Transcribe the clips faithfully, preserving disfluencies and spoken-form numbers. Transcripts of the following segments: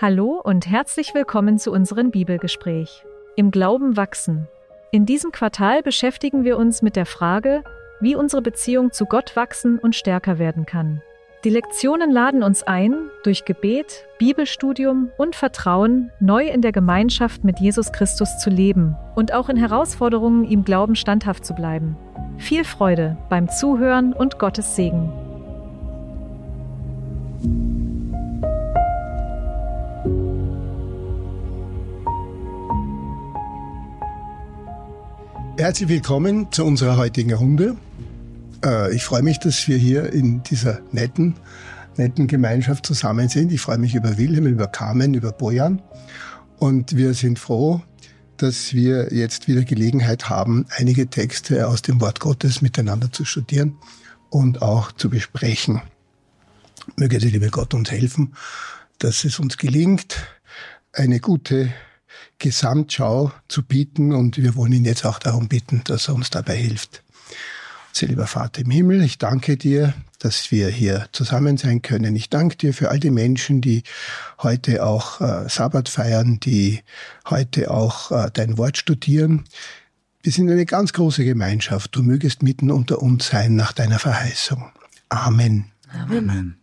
Hallo und herzlich willkommen zu unserem Bibelgespräch. Im Glauben wachsen. In diesem Quartal beschäftigen wir uns mit der Frage, wie unsere Beziehung zu Gott wachsen und stärker werden kann. Die Lektionen laden uns ein, durch Gebet, Bibelstudium und Vertrauen neu in der Gemeinschaft mit Jesus Christus zu leben und auch in Herausforderungen ihm Glauben standhaft zu bleiben. Viel Freude beim Zuhören und Gottes Segen. Herzlich willkommen zu unserer heutigen Runde. Ich freue mich, dass wir hier in dieser netten, netten Gemeinschaft zusammen sind. Ich freue mich über Wilhelm, über Carmen, über Bojan. Und wir sind froh, dass wir jetzt wieder Gelegenheit haben, einige Texte aus dem Wort Gottes miteinander zu studieren und auch zu besprechen. Möge der liebe Gott uns helfen, dass es uns gelingt, eine gute Gesamtschau zu bieten, und wir wollen ihn jetzt auch darum bitten, dass er uns dabei hilft. Sehr lieber Vater im Himmel, ich danke dir, dass wir hier zusammen sein können. Ich danke dir für all die Menschen, die heute auch äh, Sabbat feiern, die heute auch äh, dein Wort studieren. Wir sind eine ganz große Gemeinschaft. Du mögest mitten unter uns sein nach deiner Verheißung. Amen. Amen.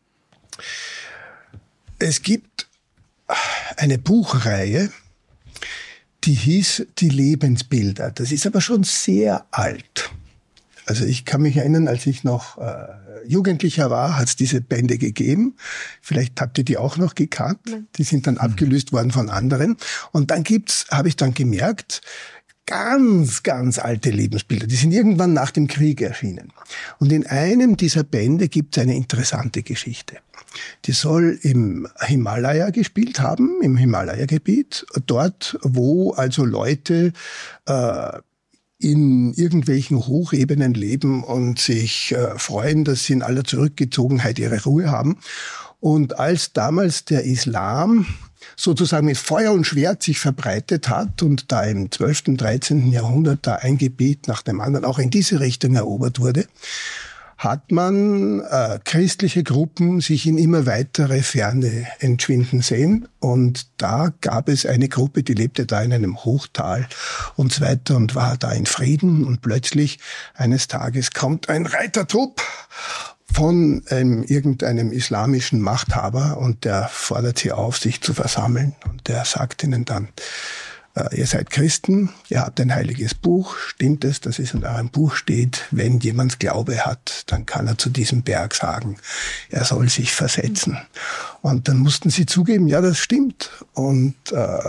Es gibt eine Buchreihe, die hieß Die Lebensbilder. Das ist aber schon sehr alt. Also ich kann mich erinnern, als ich noch äh, Jugendlicher war, hat es diese Bände gegeben. Vielleicht habt ihr die auch noch gekannt. Nein. Die sind dann mhm. abgelöst worden von anderen. Und dann gibt's, habe ich dann gemerkt, ganz, ganz alte Lebensbilder. Die sind irgendwann nach dem Krieg erschienen. Und in einem dieser Bände gibt es eine interessante Geschichte. Die soll im Himalaya gespielt haben, im Himalaya-Gebiet, dort, wo also Leute äh, in irgendwelchen Hochebenen leben und sich äh, freuen, dass sie in aller Zurückgezogenheit ihre Ruhe haben. Und als damals der Islam sozusagen mit Feuer und Schwert sich verbreitet hat und da im zwölften, dreizehnten Jahrhundert da ein Gebiet nach dem anderen auch in diese Richtung erobert wurde, hat man äh, christliche Gruppen sich in immer weitere Ferne entschwinden sehen. Und da gab es eine Gruppe, die lebte da in einem Hochtal und so weiter und war da in Frieden. Und plötzlich eines Tages kommt ein Reitertrupp von ähm, irgendeinem islamischen Machthaber und der fordert sie auf, sich zu versammeln. Und der sagt ihnen dann, äh, ihr seid Christen, ihr habt ein heiliges Buch, stimmt es, dass es in eurem Buch steht, wenn jemand Glaube hat, dann kann er zu diesem Berg sagen, er soll sich versetzen. Und dann mussten sie zugeben, ja, das stimmt. Und äh,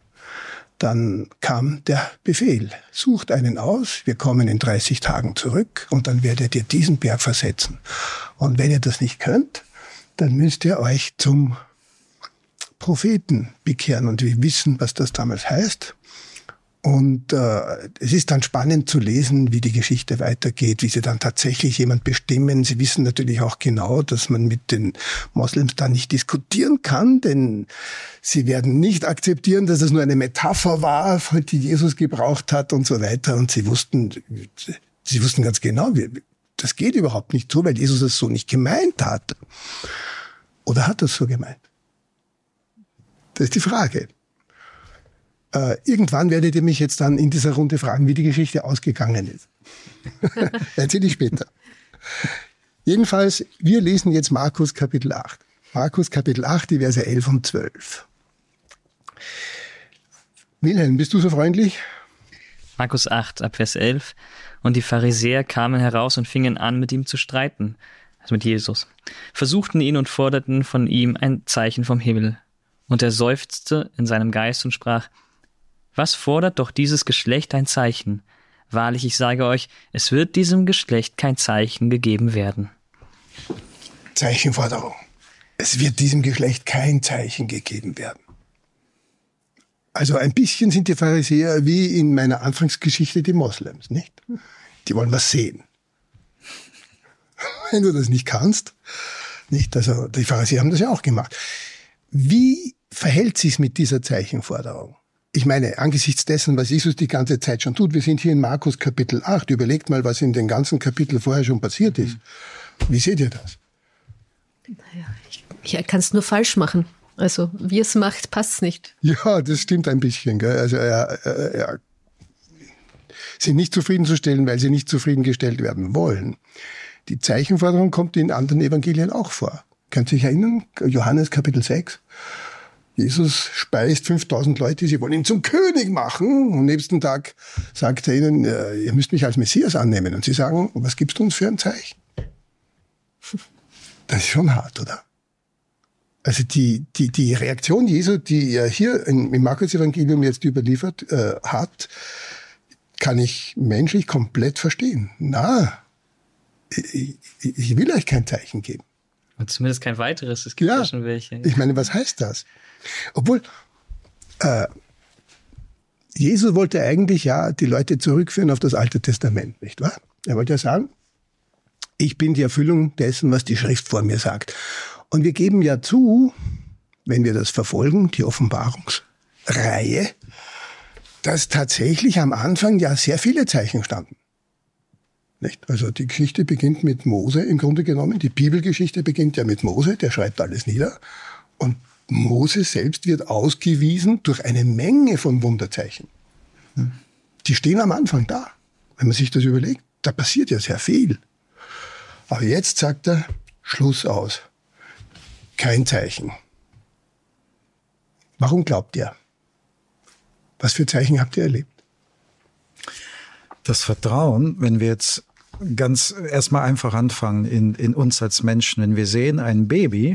dann kam der Befehl, sucht einen aus, wir kommen in dreißig Tagen zurück und dann werdet ihr diesen Berg versetzen. Und wenn ihr das nicht könnt, dann müsst ihr euch zum Propheten bekehren. Und wir wissen, was das damals heißt. Und äh, es ist dann spannend zu lesen, wie die Geschichte weitergeht, wie sie dann tatsächlich jemand bestimmen. Sie wissen natürlich auch genau, dass man mit den Moslems da nicht diskutieren kann, denn sie werden nicht akzeptieren, dass es nur eine Metapher war, die Jesus gebraucht hat und so weiter. Und sie wussten, sie wussten ganz genau, wie, das geht überhaupt nicht so, weil Jesus es so nicht gemeint hat. Oder hat er es so gemeint? Das ist die Frage. Äh, irgendwann werdet ihr mich jetzt dann in dieser Runde fragen, wie die Geschichte ausgegangen ist. Erzähle ich später. Jedenfalls, wir lesen jetzt Markus Kapitel acht. Markus Kapitel acht, die Verse elf und zwölf. Wilhelm, bist du so freundlich? Markus acht, ab Vers elf. Und die Pharisäer kamen heraus und fingen an, mit ihm zu streiten, also mit Jesus, versuchten ihn und forderten von ihm ein Zeichen vom Himmel. Und er seufzte in seinem Geist und sprach, was fordert doch dieses Geschlecht ein Zeichen? Wahrlich, ich sage euch, es wird diesem Geschlecht kein Zeichen gegeben werden. Zeichenforderung. Es wird diesem Geschlecht kein Zeichen gegeben werden. Also ein bisschen sind die Pharisäer wie in meiner Anfangsgeschichte die Moslems, nicht? Die wollen was sehen. Wenn du das nicht kannst, nicht? Also die Pharisäer haben das ja auch gemacht. Wie verhält sich's mit dieser Zeichenforderung? Ich meine, angesichts dessen, was Jesus die ganze Zeit schon tut, wir sind hier in Markus Kapitel acht, überlegt mal, was in den ganzen Kapiteln vorher schon passiert ist. Wie seht ihr das? Naja, ich, ich kann es nur falsch machen. Also, wie es macht, passt nicht. Ja, das stimmt ein bisschen. Gell? Also, er, er, er, sie nicht zufriedenzustellen, weil sie nicht zufriedengestellt werden wollen. Die Zeichenforderung kommt in anderen Evangelien auch vor. Könnt ihr euch erinnern? Johannes Kapitel sechs. Jesus speist fünftausend Leute, sie wollen ihn zum König machen. Am nächsten Tag sagt er ihnen, ihr müsst mich als Messias annehmen. Und sie sagen, was gibst du uns für ein Zeichen? Das ist schon hart, oder? Also die, die, die Reaktion Jesu, die er hier im Markus-Evangelium jetzt überliefert äh, hat, kann ich menschlich komplett verstehen. Na, ich, ich will euch kein Zeichen geben. Und zumindest kein weiteres, es gibt ja, ja schon welche. Ich meine, was heißt das? Obwohl, äh, Jesus wollte eigentlich ja die Leute zurückführen auf das Alte Testament, nicht wahr? Er wollte ja sagen, ich bin die Erfüllung dessen, was die Schrift vor mir sagt. Und wir geben ja zu, wenn wir das verfolgen, die Offenbarungsreihe, dass tatsächlich am Anfang ja sehr viele Zeichen standen. Nicht? Also die Geschichte beginnt mit Mose im Grunde genommen. Die Bibelgeschichte beginnt ja mit Mose, der schreibt alles nieder. Und Mose selbst wird ausgewiesen durch eine Menge von Wunderzeichen. Die stehen am Anfang da. Wenn man sich das überlegt, da passiert ja sehr viel. Aber jetzt sagt er, Schluss aus. Kein Zeichen. Warum glaubt ihr? Was für Zeichen habt ihr erlebt? Das Vertrauen, wenn wir jetzt ganz erstmal einfach anfangen in, in uns als Menschen, wenn wir sehen, ein Baby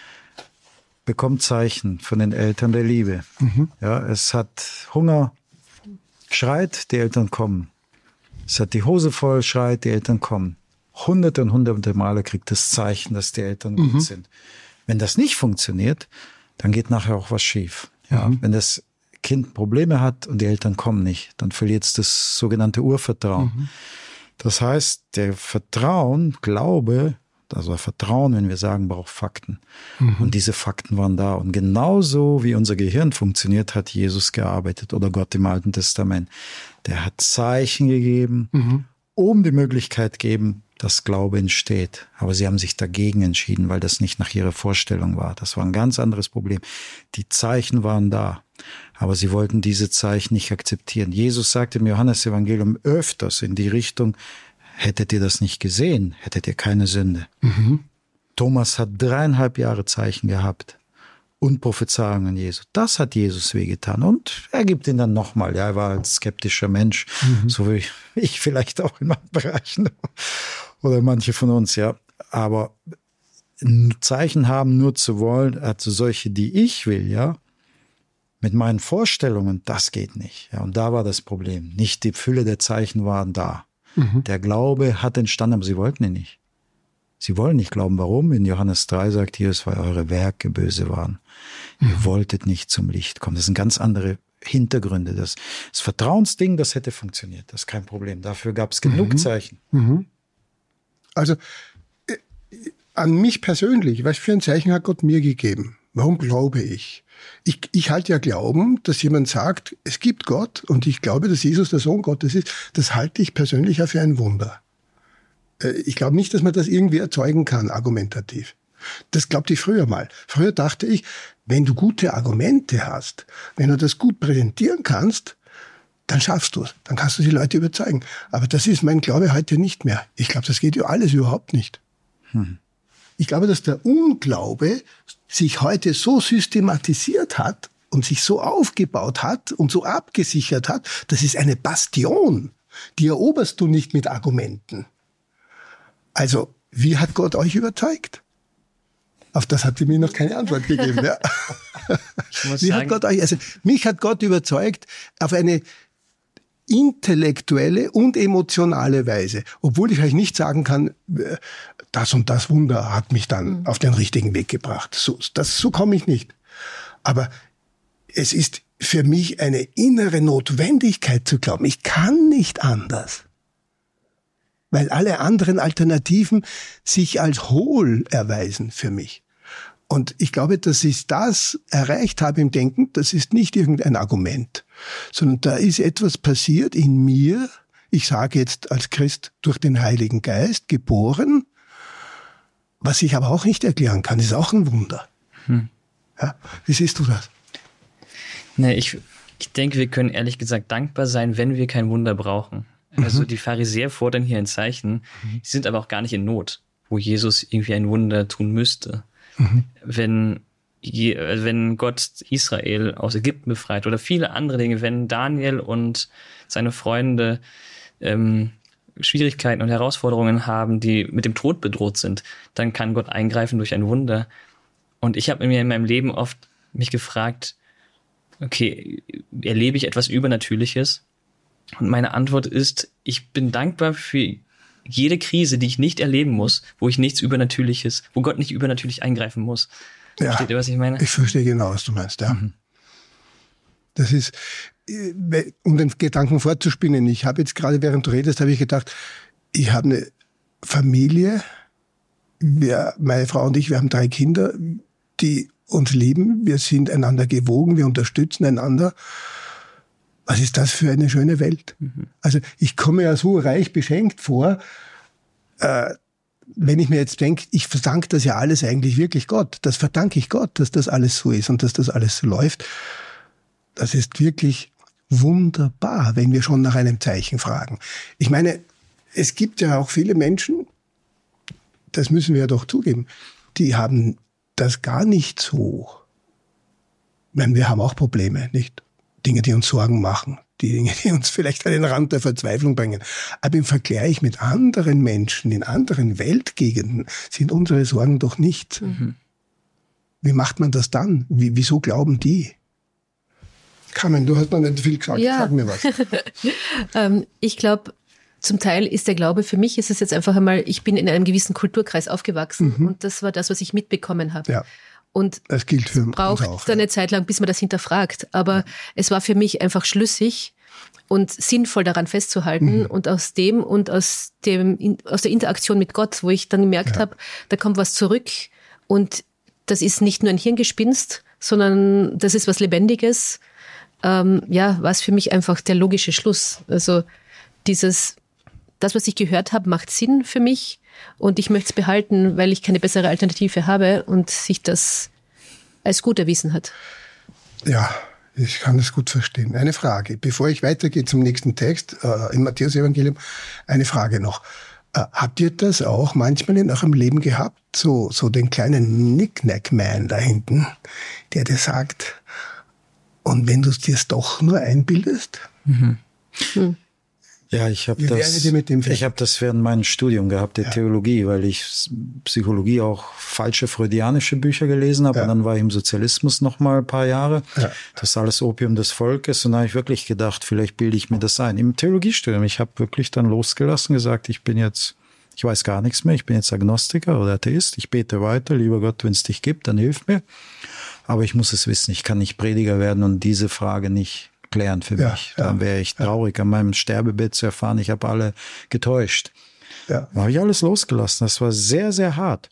bekommt Zeichen von den Eltern der Liebe. Mhm. Ja, es hat Hunger, schreit, die Eltern kommen. Es hat die Hose voll, schreit, die Eltern kommen. Hunderte und hunderte Male kriegt es Zeichen, dass die Eltern mhm. gut sind. Wenn das nicht funktioniert, dann geht nachher auch was schief. Ja, mhm. Wenn das Kind Probleme hat und die Eltern kommen nicht, dann verliert es das sogenannte Urvertrauen. Mhm. Das heißt, der Vertrauen, Glaube, also Vertrauen, wenn wir sagen, braucht Fakten. Mhm. Und diese Fakten waren da. Und genauso wie unser Gehirn funktioniert, hat Jesus gearbeitet oder Gott im Alten Testament. Der hat Zeichen gegeben, mhm. um die Möglichkeit geben, dass Glaube entsteht. Aber sie haben sich dagegen entschieden, weil das nicht nach ihrer Vorstellung war. Das war ein ganz anderes Problem. Die Zeichen waren da, aber sie wollten diese Zeichen nicht akzeptieren. Jesus sagte im Johannesevangelium öfters in die Richtung, hättet ihr das nicht gesehen, hättet ihr keine Sünde. Mhm. Thomas hat dreieinhalb Jahre Zeichen gehabt und Prophezeiungen Jesu. Das hat Jesus wehgetan. Und er gibt ihn dann nochmal. Ja, er war ein skeptischer Mensch, mhm. so wie ich vielleicht auch in manchen Bereichen oder manche von uns, ja. Aber Zeichen haben nur zu wollen, also solche, die ich will, ja, mit meinen Vorstellungen, das geht nicht. Ja, und da war das Problem. Nicht die Fülle der Zeichen waren da. Mhm. Der Glaube hat entstanden, aber sie wollten ihn nicht. Sie wollen nicht glauben. Warum? In Johannes drei sagt Jesus, weil eure Werke böse waren. Mhm. Ihr wolltet nicht zum Licht kommen. Das sind ganz andere Hintergründe. Das, das Vertrauensding, das hätte funktioniert. Das ist kein Problem. Dafür gab es genug mhm. Zeichen. Mhm. Also äh, an mich persönlich, was für ein Zeichen hat Gott mir gegeben? Warum glaube ich? Ich, ich halte ja Glauben, dass jemand sagt, es gibt Gott und ich glaube, dass Jesus der Sohn Gottes ist. Das halte ich persönlich ja für ein Wunder. Ich glaube nicht, dass man das irgendwie erzeugen kann, argumentativ. Das glaubte ich früher mal. Früher dachte ich, wenn du gute Argumente hast, wenn du das gut präsentieren kannst, dann schaffst du es. Dann kannst du die Leute überzeugen. Aber das ist mein Glaube heute nicht mehr. Ich glaube, das geht ja alles überhaupt nicht. Hm. Ich glaube, dass der Unglaube sich heute so systematisiert hat und sich so aufgebaut hat und so abgesichert hat, das ist eine Bastion. Die eroberst du nicht mit Argumenten. Also, wie hat Gott euch überzeugt? Auf das hat sie mir noch keine Antwort gegeben. Ja. Wie hat Gott euch, also, mich hat Gott überzeugt auf eine intellektuelle und emotionale Weise. Obwohl ich euch nicht sagen kann, das und das Wunder hat mich dann mhm. auf den richtigen Weg gebracht. So, das, so komme ich nicht. Aber es ist für mich eine innere Notwendigkeit zu glauben. Ich kann nicht anders. Weil alle anderen Alternativen sich als hohl erweisen für mich. Und ich glaube, dass ich das erreicht habe im Denken, das ist nicht irgendein Argument, sondern da ist etwas passiert in mir, ich sage jetzt als Christ durch den Heiligen Geist, geboren, was ich aber auch nicht erklären kann, ist auch ein Wunder. Hm. Ja? Wie siehst du das? Nee, ich, ich denke, wir können ehrlich gesagt dankbar sein, wenn wir kein Wunder brauchen. Also mhm. die Pharisäer fordern hier ein Zeichen, mhm. die sind aber auch gar nicht in Not, wo Jesus irgendwie ein Wunder tun müsste. Mhm. Wenn, je, wenn Gott Israel aus Ägypten befreit oder viele andere Dinge, wenn Daniel und seine Freunde ähm, Schwierigkeiten und Herausforderungen haben, die mit dem Tod bedroht sind, dann kann Gott eingreifen durch ein Wunder. Und ich habe mir in meinem Leben oft mich gefragt, okay, erlebe ich etwas Übernatürliches? Und meine Antwort ist, ich bin dankbar für jede Krise, die ich nicht erleben muss, wo ich nichts Übernatürliches, wo Gott nicht übernatürlich eingreifen muss. Ja, versteht ihr, was ich meine? Ich verstehe genau, was du meinst, ja. Mhm. Das ist, um den Gedanken fortzuspinnen, ich habe jetzt gerade, während du redest, habe ich gedacht, ich habe eine Familie, wir, meine Frau und ich, wir haben drei Kinder, die uns lieben, wir sind einander gewogen, wir unterstützen einander. Was ist das für eine schöne Welt? Mhm. Also ich komme ja so reich beschenkt vor, äh, wenn ich mir jetzt denke, ich verdanke das ja alles eigentlich wirklich Gott. Das verdanke ich Gott, dass das alles so ist und dass das alles so läuft. Das ist wirklich wunderbar, wenn wir schon nach einem Zeichen fragen. Ich meine, es gibt ja auch viele Menschen, das müssen wir ja doch zugeben, die haben das gar nicht so. Ich meine, wir haben auch Probleme, nicht? Dinge, die uns Sorgen machen, die Dinge, die uns vielleicht an den Rand der Verzweiflung bringen. Aber im Vergleich mit anderen Menschen in anderen Weltgegenden sind unsere Sorgen doch nicht. Mhm. Wie macht man das dann? Wie, wieso glauben die? Carmen, du hast noch nicht viel gesagt. Ja. Sag mir was. ähm, ich glaube, zum Teil ist der Glaube, für mich ist es jetzt einfach einmal, ich bin in einem gewissen Kulturkreis aufgewachsen mhm. und das war das, was ich mitbekommen habe. Ja. Und das gilt für es braucht uns auch, eine ja. Zeit lang, bis man das hinterfragt. Aber ja. es war für mich einfach schlüssig und sinnvoll daran festzuhalten. Mhm. Und aus dem und aus dem aus der Interaktion mit Gott, wo ich dann gemerkt ja. habe, da kommt was zurück. Und das ist nicht nur ein Hirngespinst, sondern das ist was Lebendiges. Ähm, ja, war es für mich einfach der logische Schluss. Also dieses, das, was ich gehört habe, macht Sinn für mich. Und ich möchte es behalten, weil ich keine bessere Alternative habe und sich das als gut erwiesen hat. Ja, ich kann das gut verstehen. Eine Frage, bevor ich weitergehe zum nächsten Text äh, im Matthäus-Evangelium, eine Frage noch. Äh, habt ihr das auch manchmal in eurem Leben gehabt? So, so den kleinen Knick-Knack-Man da hinten, der dir sagt, und wenn du es dir doch nur einbildest? Mhm. Hm. Ja, ich habe das, ich hab das während meinem Studium gehabt, der ja. Theologie, weil ich Psychologie auch falsche freudianische Bücher gelesen habe. Ja. Und dann war ich im Sozialismus noch mal ein paar Jahre. Ja. Das ist alles Opium des Volkes. Und da habe ich wirklich gedacht, vielleicht bilde ich mir das ein. Im Theologiestudium, ich habe wirklich dann losgelassen, gesagt, ich bin jetzt, ich weiß gar nichts mehr, ich bin jetzt Agnostiker oder Atheist. Ich bete weiter, lieber Gott, wenn es dich gibt, dann hilf mir. Aber ich muss es wissen, ich kann nicht Prediger werden und diese Frage nicht klären für ja, mich. Dann wäre ich traurig, ja. an meinem Sterbebett zu erfahren, ich habe alle getäuscht. Ja. Da habe ich alles losgelassen. Das war sehr, sehr hart.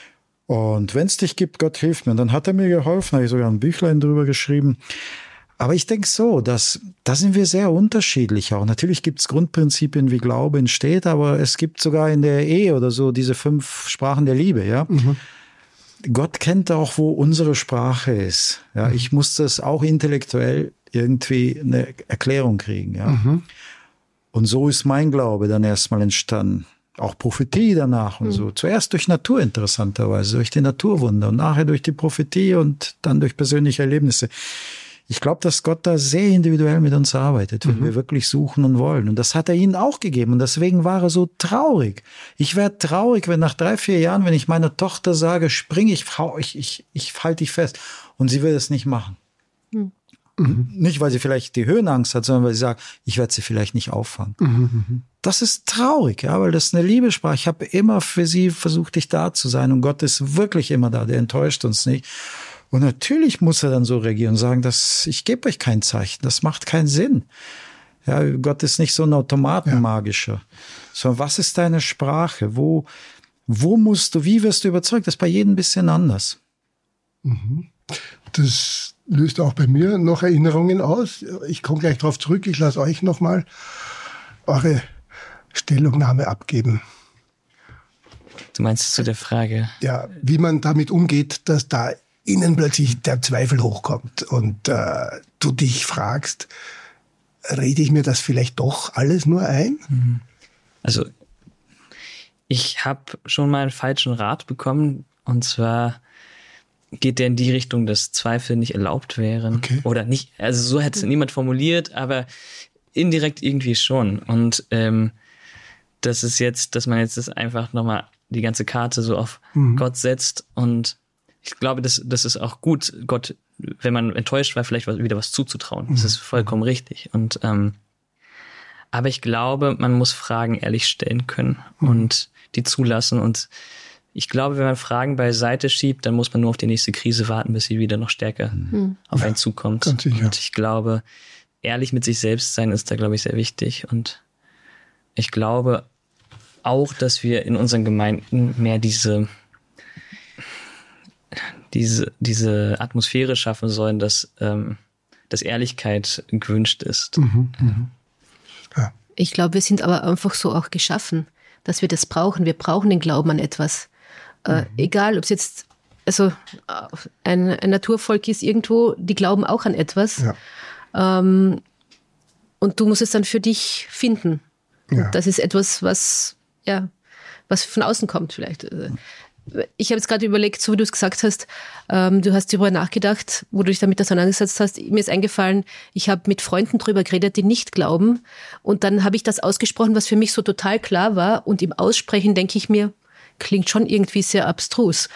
Und wenn es dich gibt, Gott hilft mir. Und dann hat er mir geholfen, habe ich sogar ein Büchlein drüber geschrieben. Aber ich denke so, dass da sind wir sehr unterschiedlich auch. Natürlich gibt es Grundprinzipien, wie Glaube entsteht, aber es gibt sogar in der Ehe oder so diese fünf Sprachen der Liebe, ja. Mhm. Gott kennt auch, wo unsere Sprache ist. Ja, mhm. ich muss das auch intellektuell irgendwie eine Erklärung kriegen. Ja. Mhm. Und so ist mein Glaube dann erstmal entstanden. Auch Prophetie danach und mhm. so. Zuerst durch Natur interessanterweise, durch die Naturwunder und nachher durch die Prophetie und dann durch persönliche Erlebnisse. Ich glaube, dass Gott da sehr individuell mit uns arbeitet, wenn mhm. wir wirklich suchen und wollen. Und das hat er ihnen auch gegeben. Und deswegen war er so traurig. Ich werde traurig, wenn nach drei, vier Jahren, wenn ich meiner Tochter sage, spring, ich, ich, ich, ich halte dich fest. Und sie will es nicht machen. Mhm. Mhm. Nicht, weil sie vielleicht die Höhenangst hat, sondern weil sie sagt, ich werde sie vielleicht nicht auffangen. Mhm. Das ist traurig, ja, weil das ist eine Liebessprache. Ich habe immer für sie versucht, ich da zu sein. Und Gott ist wirklich immer da. Der enttäuscht uns nicht. Und natürlich muss er dann so reagieren und sagen, dass ich gebe euch kein Zeichen. Das macht keinen Sinn. Ja, Gott ist nicht so ein Automatenmagischer. Ja. Sondern was ist deine Sprache? Wo, wo musst du, wie wirst du überzeugt? Das ist bei jedem ein bisschen anders. Mhm. Das löst auch bei mir noch Erinnerungen aus. Ich komme gleich drauf zurück. Ich lasse euch nochmal eure Stellungnahme abgeben. Du meinst zu der Frage? Ja, wie man damit umgeht, dass da innen plötzlich der Zweifel hochkommt und äh, du dich fragst, rede ich mir das vielleicht doch alles nur ein? Also ich habe schon mal einen falschen Rat bekommen, und zwar geht der in die Richtung, dass Zweifel nicht erlaubt wären. Okay. Oder nicht, also so hätte es niemand formuliert, aber indirekt irgendwie schon. Und ähm, das ist jetzt, dass man jetzt das einfach nochmal die ganze Karte so auf mhm. Gott setzt. Und ich glaube, das, das ist auch gut, Gott, wenn man enttäuscht war, vielleicht wieder was zuzutrauen. Das ist vollkommen richtig. Und ähm, aber ich glaube, man muss Fragen ehrlich stellen können mhm. und die zulassen. Und ich glaube, wenn man Fragen beiseite schiebt, dann muss man nur auf die nächste Krise warten, bis sie wieder noch stärker mhm. auf einen zukommt. Ganz sicher. Und ich glaube, ehrlich mit sich selbst sein ist da, glaube ich, sehr wichtig. Und ich glaube auch, dass wir in unseren Gemeinden mehr diese diese diese Atmosphäre schaffen sollen, dass, ähm, dass Ehrlichkeit gewünscht ist. Mhm, mhm. Ja. Ich glaube, wir sind aber einfach so auch geschaffen, dass wir das brauchen. Wir brauchen den Glauben an etwas. Mhm. Äh, egal, ob es jetzt also ein, ein Naturvolk ist irgendwo, die glauben auch an etwas. Ja. Ähm, und du musst es dann für dich finden. Ja. Das ist etwas, was, ja, was von außen kommt vielleicht. Ich habe jetzt gerade überlegt, so wie du es gesagt hast, ähm, du hast darüber nachgedacht, wo du dich damit auseinandergesetzt hast. Mir ist eingefallen, ich habe mit Freunden drüber geredet, die nicht glauben. Und dann habe ich das ausgesprochen, was für mich so total klar war. Und im Aussprechen denke ich mir, klingt schon irgendwie sehr abstrus.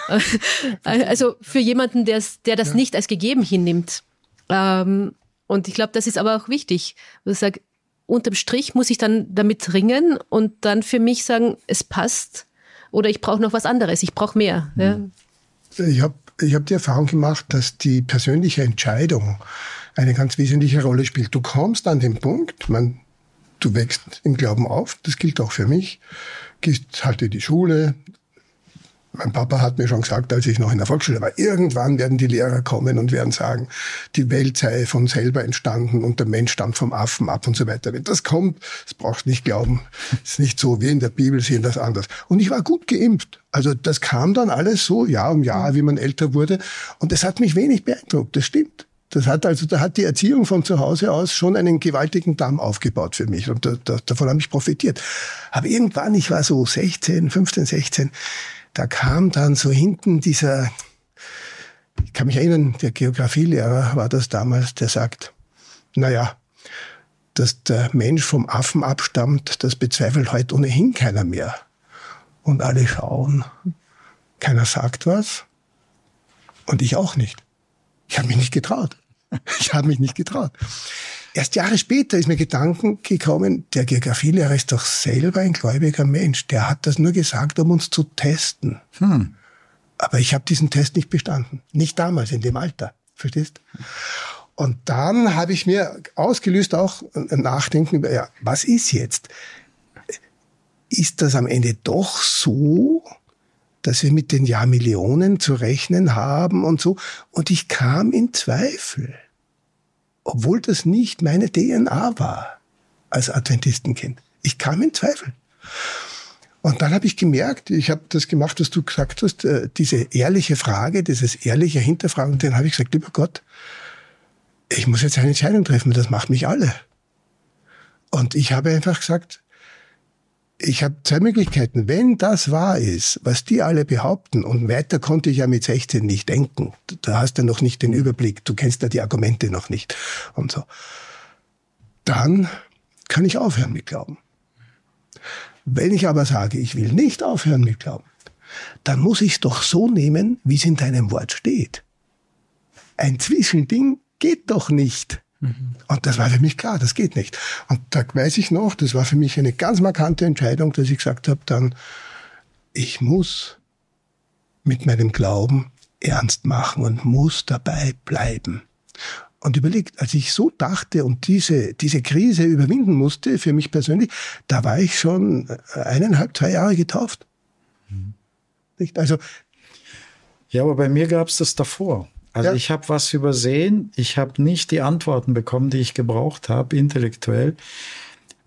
Also für jemanden, der das ja. nicht als gegeben hinnimmt. Ähm, und ich glaube, das ist aber auch wichtig. Ich sage, unterm Strich muss ich dann damit ringen und dann für mich sagen, es passt. Oder ich brauche noch was anderes, ich brauche mehr. Ja. Ich habe ich hab die Erfahrung gemacht, dass die persönliche Entscheidung eine ganz wesentliche Rolle spielt. Du kommst an den Punkt, man, du wächst im Glauben auf, das gilt auch für mich, gehst halt in die Schule. Mein Papa hat mir schon gesagt, als ich noch in der Volksschule war, irgendwann werden die Lehrer kommen und werden sagen, die Welt sei von selber entstanden und der Mensch stammt vom Affen ab und so weiter. Wenn das kommt, das brauchst du nicht glauben. Das ist nicht so, wir in der Bibel sehen das anders. Und ich war gut geimpft. Also das kam dann alles so Jahr um Jahr, wie man älter wurde. Und das hat mich wenig beeindruckt, das stimmt. Das hat also, da hat die Erziehung von zu Hause aus schon einen gewaltigen Damm aufgebaut für mich. Und da, da, davon habe ich profitiert. Aber irgendwann, ich war so sechzehn, fünfzehn, sechzehn, da kam dann so hinten dieser, ich kann mich erinnern, der Geografielehrer war das damals, der sagt, naja, dass der Mensch vom Affen abstammt, das bezweifelt heute ohnehin keiner mehr. Und alle schauen, keiner sagt was und ich auch nicht. Ich habe mich nicht getraut. Ich habe mich nicht getraut. Erst Jahre später ist mir Gedanken gekommen, der Geografielehrer ist doch selber ein gläubiger Mensch. Der hat das nur gesagt, um uns zu testen. Hm. Aber ich habe diesen Test nicht bestanden. Nicht damals, in dem Alter. Verstehst? Und dann habe ich mir ausgelöst auch ein Nachdenken über, ja, was ist jetzt? Ist das am Ende doch so, dass wir mit den Jahrmillionen zu rechnen haben und so? Und ich kam in Zweifel. Obwohl das nicht meine D N A war als Adventistenkind. Ich kam in Zweifel. Und dann habe ich gemerkt, ich habe das gemacht, was du gesagt hast, diese ehrliche Frage, dieses ehrliche Hinterfragen, und dann habe ich gesagt, lieber Gott, ich muss jetzt eine Entscheidung treffen, das macht mich alle. Und ich habe einfach gesagt, ich habe zwei Möglichkeiten. Wenn das wahr ist, was die alle behaupten, und weiter konnte ich ja mit sechzehn nicht denken, da hast du noch nicht den Überblick, du kennst ja die Argumente noch nicht und so, dann kann ich aufhören mit Glauben. Wenn ich aber sage, ich will nicht aufhören mit Glauben, dann muss ich es doch so nehmen, wie es in deinem Wort steht. Ein Zwischending geht doch nicht. Mhm. Und das war für mich klar, das geht nicht. Und da weiß ich noch, das war für mich eine ganz markante Entscheidung, dass ich gesagt habe, dann, ich muss mit meinem Glauben ernst machen und muss dabei bleiben. Und überlegt, als ich so dachte und diese, diese Krise überwinden musste, für mich persönlich, da war ich schon eineinhalb, zwei Jahre getauft. Mhm. Nicht? Also, ja, aber bei mir gab es das davor. Also ja. Ich habe was übersehen, ich habe nicht die Antworten bekommen, die ich gebraucht habe, intellektuell,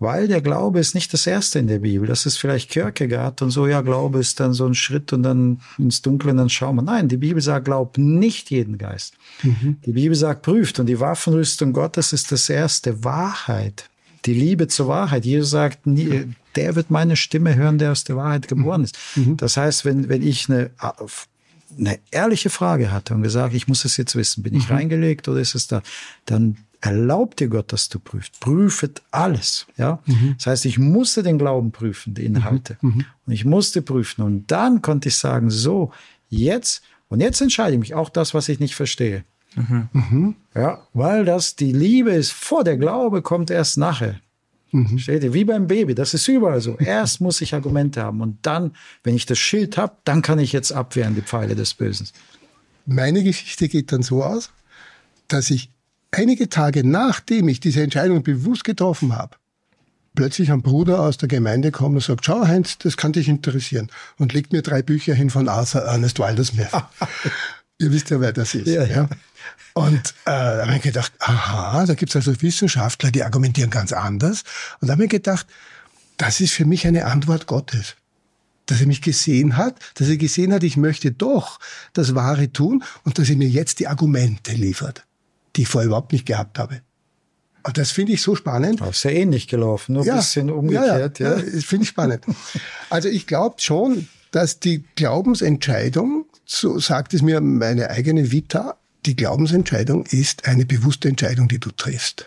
Weil der Glaube ist nicht das Erste in der Bibel. Das ist vielleicht Kierkegaard und so, ja, Glaube ist dann so ein Schritt und dann ins Dunkle und dann schauen wir. Nein, die Bibel sagt, glaub nicht jeden Geist. Mhm. Die Bibel sagt, prüft. Und die Waffenrüstung Gottes ist das Erste. Wahrheit. Die Liebe zur Wahrheit. Jesus sagt, der wird meine Stimme hören, der aus der Wahrheit geboren ist. Mhm. Das heißt, wenn, wenn ich eine, eine ehrliche Frage hatte und gesagt, ich muss es jetzt wissen, bin ich mhm. reingelegt oder ist es da, dann erlaubt dir Gott, dass du prüfst. Prüfet alles. Ja? Mhm. Das heißt, ich musste den Glauben prüfen, die Inhalte. Mhm. Und ich musste prüfen. Und dann konnte ich sagen, so, jetzt, und jetzt entscheide ich mich, auch das, was ich nicht verstehe. Mhm. Mhm. Ja, weil das, die Liebe ist vor, der Glaube kommt erst nachher. Mhm. Steht ihr? Wie beim Baby, das ist überall so. Erst muss ich Argumente haben und dann, wenn ich das Schild habe, dann kann ich jetzt abwehren, die Pfeile des Bösen. Meine Geschichte geht dann so aus, dass ich einige Tage nachdem ich diese Entscheidung bewusst getroffen habe, plötzlich ein Bruder aus der Gemeinde kommt und sagt, schau Heinz, das kann dich interessieren. Und legt mir drei Bücher hin von Arthur Ernest Wilder-Smith. Ihr wisst ja, wer das ist. Ja, ja. Und äh, da habe ich gedacht, aha, da gibt es also Wissenschaftler, die argumentieren ganz anders. Und da habe ich gedacht, das ist für mich eine Antwort Gottes. Dass er mich gesehen hat, dass er gesehen hat, ich möchte doch das Wahre tun und dass er mir jetzt die Argumente liefert, die ich vorher überhaupt nicht gehabt habe. Und das finde ich so spannend. Auch sehr ähnlich gelaufen, nur ja, ein bisschen umgekehrt. Ja, ja, ja. ja das finde ich spannend. Also ich glaube schon, dass die Glaubensentscheidung, so sagt es mir meine eigene Vita, die Glaubensentscheidung ist eine bewusste Entscheidung, die du triffst.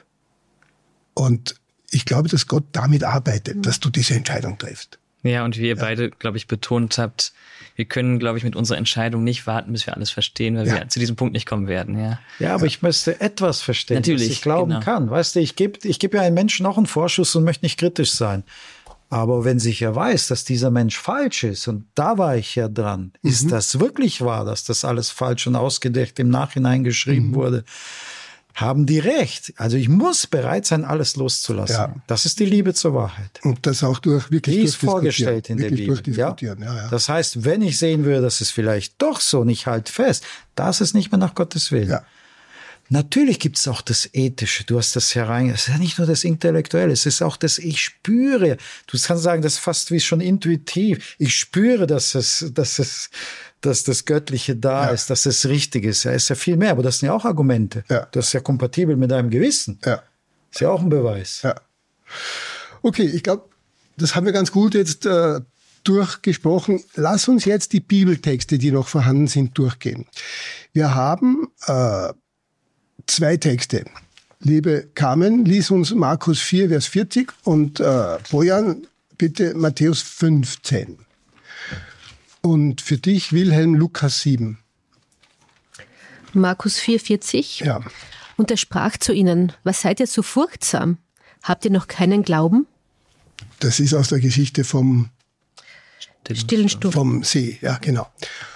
Und ich glaube, dass Gott damit arbeitet, dass du diese Entscheidung triffst. Ja, und wie ihr ja. beide, glaube ich, betont habt, wir können, glaube ich, mit unserer Entscheidung nicht warten, bis wir alles verstehen, weil ja. wir zu diesem Punkt nicht kommen werden. Ja, ja aber ja. ich müsste etwas verstehen, Natürlich, dass ich glauben genau. kann. Weißt du, ich gebe ich geb ja einem Menschen auch einen Vorschuss und möchte nicht kritisch sein. Aber wenn sich ja weiß, dass dieser Mensch falsch ist, und da war ich ja dran, mhm. ist das wirklich wahr, dass das alles falsch und ausgedacht im Nachhinein geschrieben mhm. wurde, haben die recht. Also ich muss bereit sein, alles loszulassen. Ja. Das ist die Liebe zur Wahrheit. Und das auch durch wirklich die ist vorgestellt in der Bibel. Ja? Ja, ja. Das heißt, wenn ich sehen würde, dass es vielleicht doch so nicht halt fest, das ist nicht mehr nach Gottes Willen. Ja. Natürlich gibt es auch das Ethische. Du hast das herein. Es ist ja nicht nur das Intellektuelle, es ist auch das Ich spüre. Du kannst sagen, das ist fast wie schon intuitiv. Ich spüre, dass es, dass es, dass das Göttliche da ja. ist, dass es richtig ist. Ja, ist ja viel mehr, aber das sind ja auch Argumente. Ja. Das ist ja kompatibel mit deinem Gewissen. Ja. Ist ja auch ein Beweis. Ja. Okay, ich glaube, das haben wir ganz gut jetzt äh, durchgesprochen. Lass uns jetzt die Bibeltexte, die noch vorhanden sind, durchgehen. Wir haben äh, zwei Texte. Liebe Carmen, lies uns Markus vier, Vers vierzig und äh, Bojan, bitte Matthäus fünfzehn. Und für dich, Wilhelm, Lukas sieben. Markus vier, vierzig. Ja. Und er sprach zu ihnen, was seid ihr so furchtsam? Habt ihr noch keinen Glauben? Das ist aus der Geschichte vom Stillen Sturm. Vom See, ja, genau.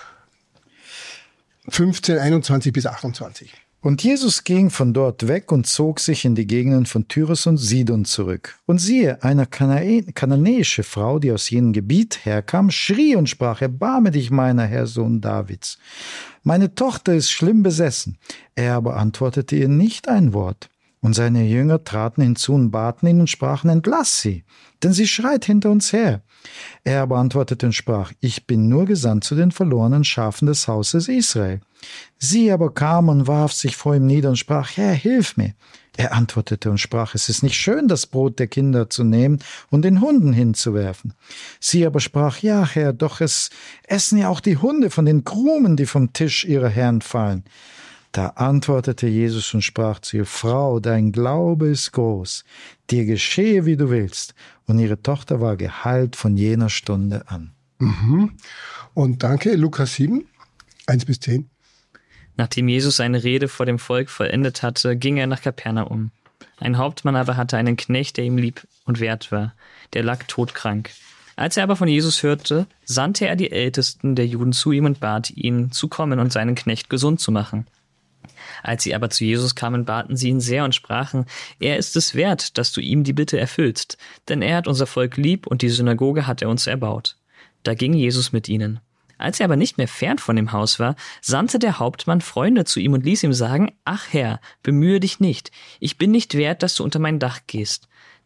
fünfzehn, einundzwanzig bis achtundzwanzig. Und Jesus ging von dort weg und zog sich in die Gegenden von Tyrus und Sidon zurück. Und siehe, eine kananäische Frau, die aus jenem Gebiet herkam, schrie und sprach, erbarme dich meiner, Herr Sohn Davids. Meine Tochter ist schlimm besessen. Er aber antwortete ihr nicht ein Wort. Und seine Jünger traten hinzu und baten ihn und sprachen, entlass sie, denn sie schreit hinter uns her. Er aber antwortete und sprach, ich bin nur gesandt zu den verlorenen Schafen des Hauses Israel. Sie aber kam und warf sich vor ihm nieder und sprach, Herr, hilf mir. Er antwortete und sprach, es ist nicht schön, das Brot der Kinder zu nehmen und den Hunden hinzuwerfen. Sie aber sprach, ja, Herr, doch es essen ja auch die Hunde von den Krumen, die vom Tisch ihrer Herren fallen. Da antwortete Jesus und sprach zu ihr, Frau, dein Glaube ist groß, dir geschehe, wie du willst. Und ihre Tochter war geheilt von jener Stunde an. Mhm. Und danke, Lukas sieben, eins bis zehn. Nachdem Jesus seine Rede vor dem Volk vollendet hatte, ging er nach Kapernaum. Ein Hauptmann aber hatte einen Knecht, der ihm lieb und wert war. Der lag todkrank. Als er aber von Jesus hörte, sandte er die Ältesten der Juden zu ihm und bat ihn, zu kommen und seinen Knecht gesund zu machen. Als sie aber zu Jesus kamen, baten sie ihn sehr und sprachen, er ist es wert, dass du ihm die Bitte erfüllst, denn er hat unser Volk lieb und die Synagoge hat er uns erbaut. Da ging Jesus mit ihnen. Als er aber nicht mehr fern von dem Haus war, sandte der Hauptmann Freunde zu ihm und ließ ihm sagen, ach Herr, bemühe dich nicht, ich bin nicht wert, dass du unter mein Dach gehst.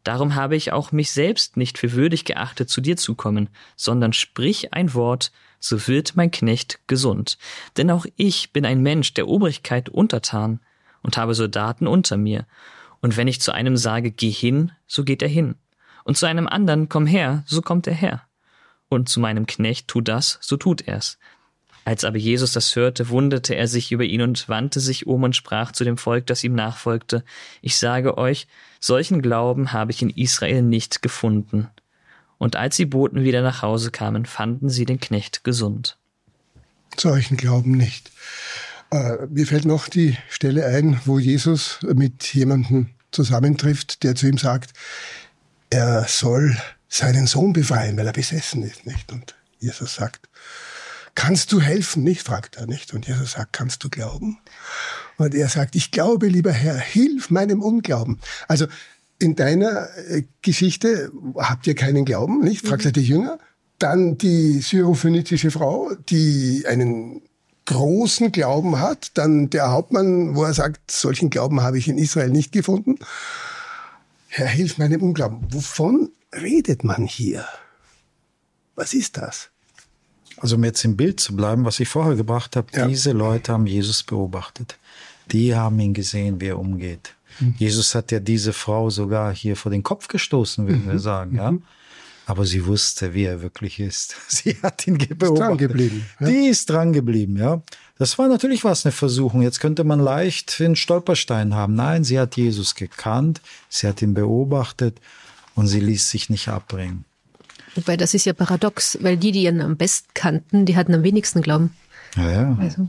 Darum habe ich auch mich selbst nicht für würdig geachtet, zu dir zu kommen, sondern sprich ein Wort, so wird mein Knecht gesund. Denn auch ich bin ein Mensch der Obrigkeit untertan und habe Soldaten unter mir. Und wenn ich zu einem sage, geh hin, so geht er hin. Und zu einem anderen, komm her, so kommt er her. Und zu meinem Knecht, tu das, so tut er's. Als aber Jesus das hörte, wunderte er sich über ihn und wandte sich um und sprach zu dem Volk, das ihm nachfolgte, ich sage euch, solchen Glauben habe ich in Israel nicht gefunden. Und als die Boten wieder nach Hause kamen, fanden sie den Knecht gesund. Solchen Glauben nicht. Äh, mir fällt noch die Stelle ein, wo Jesus mit jemandem zusammentrifft, der zu ihm sagt, er soll seinen Sohn befreien, weil er besessen ist, nicht? Und Jesus sagt, kannst du helfen? Nicht, fragt er, nicht? Und Jesus sagt, kannst du glauben? Und er sagt, ich glaube, lieber Herr, hilf meinem Unglauben. Also in deiner Geschichte habt ihr keinen Glauben, nicht? Fragt er die Jünger. Dann die syrophönizische Frau, die einen großen Glauben hat. Dann der Hauptmann, wo er sagt, solchen Glauben habe ich in Israel nicht gefunden. Herr, hilf meinem Unglauben. Wovon redet man hier? Was ist das? Also um jetzt im Bild zu bleiben, was ich vorher gebracht habe, ja. Diese Leute haben Jesus beobachtet. Die haben ihn gesehen, wie er umgeht. Mhm. Jesus hat ja diese Frau sogar hier vor den Kopf gestoßen, würden mhm. wir sagen. Ja? Aber sie wusste, wie er wirklich ist. Sie hat ihn beobachtet. Ist dran geblieben. Ja? Die ist dran geblieben, ja. Das war natürlich was eine Versuchung. Jetzt könnte man leicht einen Stolperstein haben. Nein, sie hat Jesus gekannt, sie hat ihn beobachtet und sie ließ sich nicht abbringen. Wobei, das ist ja paradox, weil die, die ihn am besten kannten, die hatten am wenigsten Glauben. Ja, ja. Also.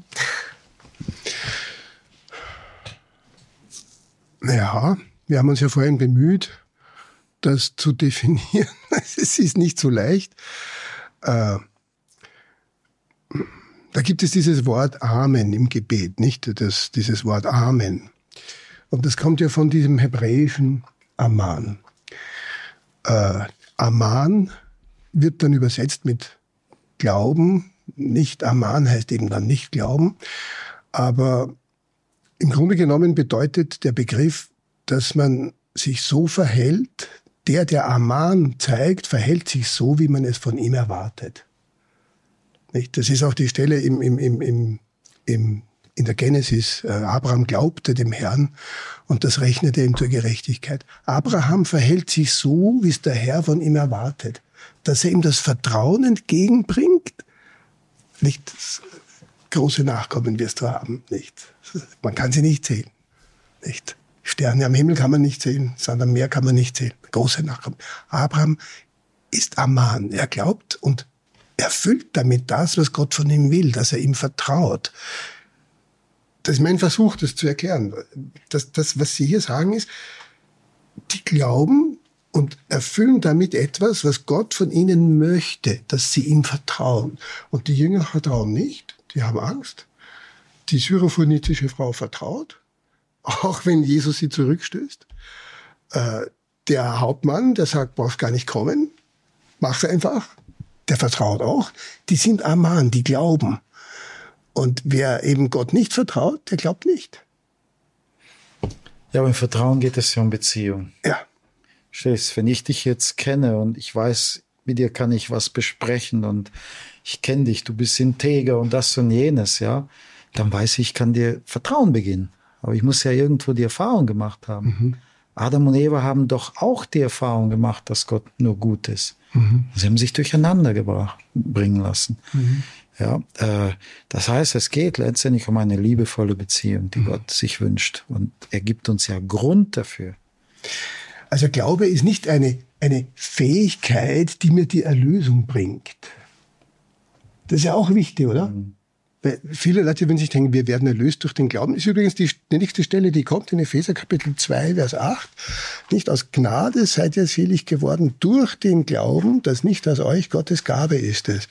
Ja, wir haben uns ja vorhin bemüht, das zu definieren. Es ist nicht so leicht. Äh, da gibt es dieses Wort Amen im Gebet, nicht? Das, dieses Wort Amen. Und das kommt ja von diesem hebräischen Aman. Äh, Aman wird dann übersetzt mit Glauben. Nicht Aman heißt eben dann nicht Glauben. Aber im Grunde genommen bedeutet der Begriff, dass man sich so verhält, der, der Aman zeigt, verhält sich so, wie man es von ihm erwartet. Nicht? Das ist auch die Stelle im, im, im, im, im, in der Genesis. Abraham glaubte dem Herrn und das rechnete ihm zur Gerechtigkeit. Abraham verhält sich so, wie es der Herr von ihm erwartet. Dass er ihm das Vertrauen entgegenbringt. Nicht das große Nachkommen wirst du haben. Nicht. Man kann sie nicht sehen. Nicht. Sterne am Himmel kann man nicht sehen, Sand am Meer kann man nicht sehen. Große Nachkommen. Abraham ist Aman. Er glaubt und erfüllt damit das, was Gott von ihm will, dass er ihm vertraut. Das ist mein Versuch, das zu erklären. Das, das, was Sie hier sagen, ist, die glauben und erfüllen damit etwas, was Gott von ihnen möchte, dass sie ihm vertrauen. Und die Jünger vertrauen nicht, die haben Angst. Die syrophönizische Frau vertraut, auch wenn Jesus sie zurückstößt. Äh, der Hauptmann, der sagt, brauchst gar nicht kommen, mach's einfach. Der vertraut auch. Die sind Aman, die glauben. Und wer eben Gott nicht vertraut, der glaubt nicht. Ja, aber im Vertrauen geht es ja um Beziehung. Ja. Stehst, wenn ich dich jetzt kenne und ich weiß, mit dir kann ich was besprechen und ich kenne dich, du bist integer und das und jenes, ja, dann weiß ich, ich kann dir Vertrauen beginnen. Aber ich muss ja irgendwo die Erfahrung gemacht haben. Mhm. Adam und Eva haben doch auch die Erfahrung gemacht, dass Gott nur gut ist. Mhm. Sie haben sich durcheinander gebracht, bringen lassen. Mhm. Ja, äh, das heißt, es geht letztendlich um eine liebevolle Beziehung, die mhm. Gott sich wünscht. Und er gibt uns ja Grund dafür. Also Glaube ist nicht eine, eine Fähigkeit, die mir die Erlösung bringt. Das ist ja auch wichtig, oder? Mhm. Weil viele Leute, wenn sich denken, wir werden erlöst durch den Glauben, ist übrigens die, die nächste Stelle, die kommt in Epheser Kapitel zwei, Vers acht. Nicht aus Gnade seid ihr selig geworden durch den Glauben, das nicht aus euch Gottes Gabe ist es.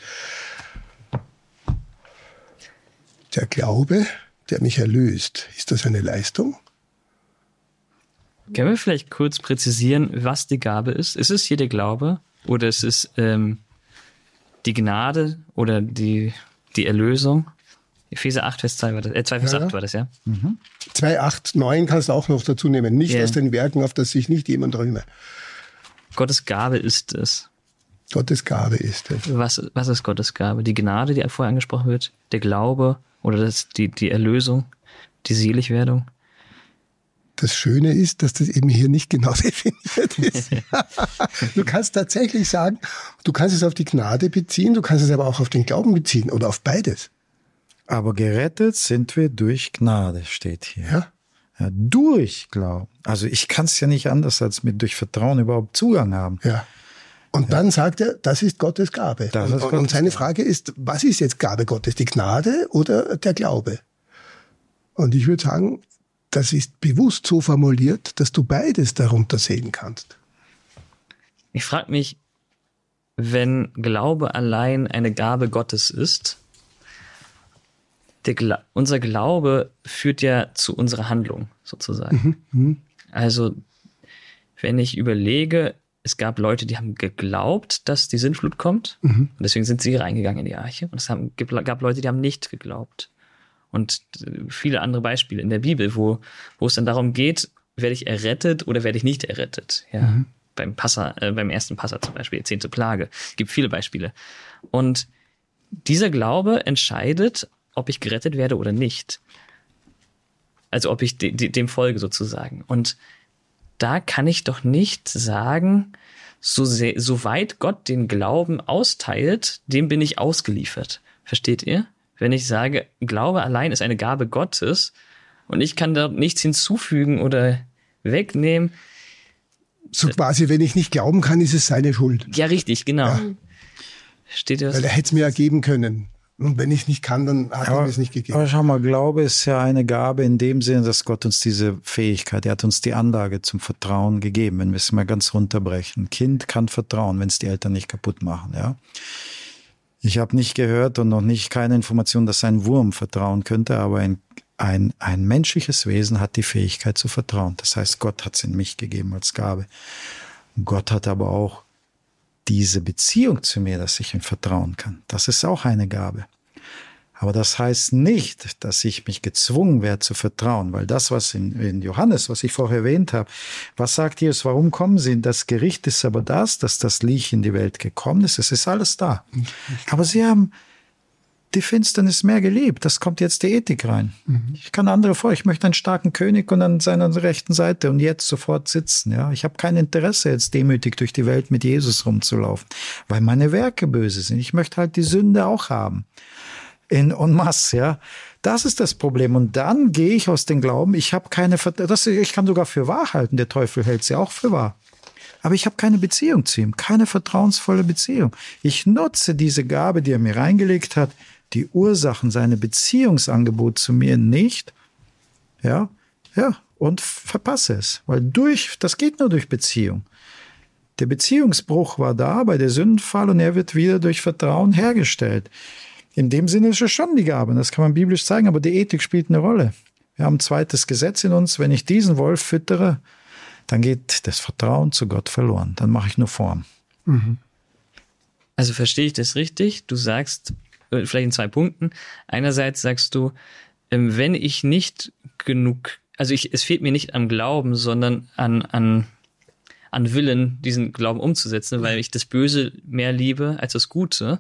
Der Glaube, der mich erlöst, ist das eine Leistung? Können wir vielleicht kurz präzisieren, was die Gabe ist? Ist es hier der Glaube oder ist es ähm, die Gnade oder die, die Erlösung? Epheser acht, Vers zwei war das, äh, zwei, Vers ja, acht war das, ja? Mhm. zwei, acht, neun kannst du auch noch dazu nehmen. Nicht yeah. aus den Werken, auf das sich nicht jemand rühme. Gottes Gabe ist es. Gottes Gabe ist es. Was, was ist Gottes Gabe? Die Gnade, die vorher angesprochen wird, der Glaube oder das, die, die Erlösung, die Seligwerdung? Das Schöne ist, dass das eben hier nicht genau definiert ist. Du kannst tatsächlich sagen, du kannst es auf die Gnade beziehen, du kannst es aber auch auf den Glauben beziehen oder auf beides. Aber gerettet sind wir durch Gnade, steht hier. Ja. Ja, durch Glauben. Also ich kann es ja nicht anders als mit durch Vertrauen überhaupt Zugang haben. Ja. Und dann sagt er, das ist Gottes Gabe. Das und, ist Gottes und seine Gabe. Frage ist, was ist jetzt Gabe Gottes? Die Gnade oder der Glaube? Und ich würde sagen, das ist bewusst so formuliert, dass du beides darunter sehen kannst. Ich frage mich, wenn Glaube allein eine Gabe Gottes ist, der Gla- unser Glaube führt ja zu unserer Handlung sozusagen. Mhm. Mhm. Also wenn ich überlege, es gab Leute, die haben geglaubt, dass die Sintflut kommt Mhm. und deswegen sind sie reingegangen in die Arche. Und es haben, gab Leute, die haben nicht geglaubt. Und viele andere Beispiele in der Bibel, wo, wo es dann darum geht, werde ich errettet oder werde ich nicht errettet. Ja, mhm. beim Passa, äh, beim ersten Passa zum Beispiel, die zehnte Plage. Es gibt viele Beispiele. Und dieser Glaube entscheidet, ob ich gerettet werde oder nicht. Also ob ich de, de, dem folge sozusagen. Und da kann ich doch nicht sagen, so, sehr, so weit Gott den Glauben austeilt, dem bin ich ausgeliefert. Versteht ihr? Wenn ich sage, Glaube allein ist eine Gabe Gottes und ich kann da nichts hinzufügen oder wegnehmen. So quasi, wenn ich nicht glauben kann, ist es seine Schuld. Ja, richtig, genau. Ja. Steht ihr was? Weil er hätte es mir ja geben können. Und wenn ich es nicht kann, dann hat er mir es nicht gegeben. Aber schau mal, Glaube ist ja eine Gabe in dem Sinne, dass Gott uns diese Fähigkeit, er hat uns die Anlage zum Vertrauen gegeben, wenn wir es mal ganz runterbrechen. Ein Kind kann vertrauen, wenn es die Eltern nicht kaputt machen, ja. Ich habe nicht gehört und noch nicht keine Information, dass ein Wurm vertrauen könnte, aber ein, ein, ein menschliches Wesen hat die Fähigkeit zu vertrauen. Das heißt, Gott hat es in mich gegeben als Gabe. Gott hat aber auch diese Beziehung zu mir, dass ich ihm vertrauen kann. Das ist auch eine Gabe. Aber das heißt nicht, dass ich mich gezwungen werde zu vertrauen, weil das, was in, in Johannes, was ich vorher erwähnt habe, was sagt Jesus, warum kommen sie? Das Gericht ist aber das, dass das Licht in die Welt gekommen ist. Es ist alles da. Aber sie haben die Finsternis mehr geliebt. Das kommt jetzt die Ethik rein. Mhm. Ich kann andere vor. Ich möchte einen starken König und an seiner rechten Seite und jetzt sofort sitzen. Ja, ich habe kein Interesse, jetzt demütig durch die Welt mit Jesus rumzulaufen, weil meine Werke böse sind. Ich möchte halt die Sünde auch haben. In en masse, ja. Das ist das Problem. Und dann gehe ich aus dem Glauben, ich habe keine, das, ich kann sogar für wahr halten, der Teufel hält sie auch für wahr. Aber ich habe keine Beziehung zu ihm, keine vertrauensvolle Beziehung. Ich nutze diese Gabe, die er mir reingelegt hat, die Ursachen, seine Beziehungsangebot zu mir nicht, ja, ja, und verpasse es. Weil durch, das geht nur durch Beziehung. Der Beziehungsbruch war da bei der Sündenfall und er wird wieder durch Vertrauen hergestellt. In dem Sinne ist es schon die Gabe, das kann man biblisch zeigen, aber die Ethik spielt eine Rolle. Wir haben ein zweites Gesetz in uns, wenn ich diesen Wolf füttere, dann geht das Vertrauen zu Gott verloren. Dann mache ich nur Form. Mhm. Also verstehe ich das richtig? Du sagst, vielleicht in zwei Punkten. Einerseits sagst du, wenn ich nicht genug, also ich, es fehlt mir nicht am Glauben, sondern an, an, an Willen, diesen Glauben umzusetzen, weil ich das Böse mehr liebe als das Gute.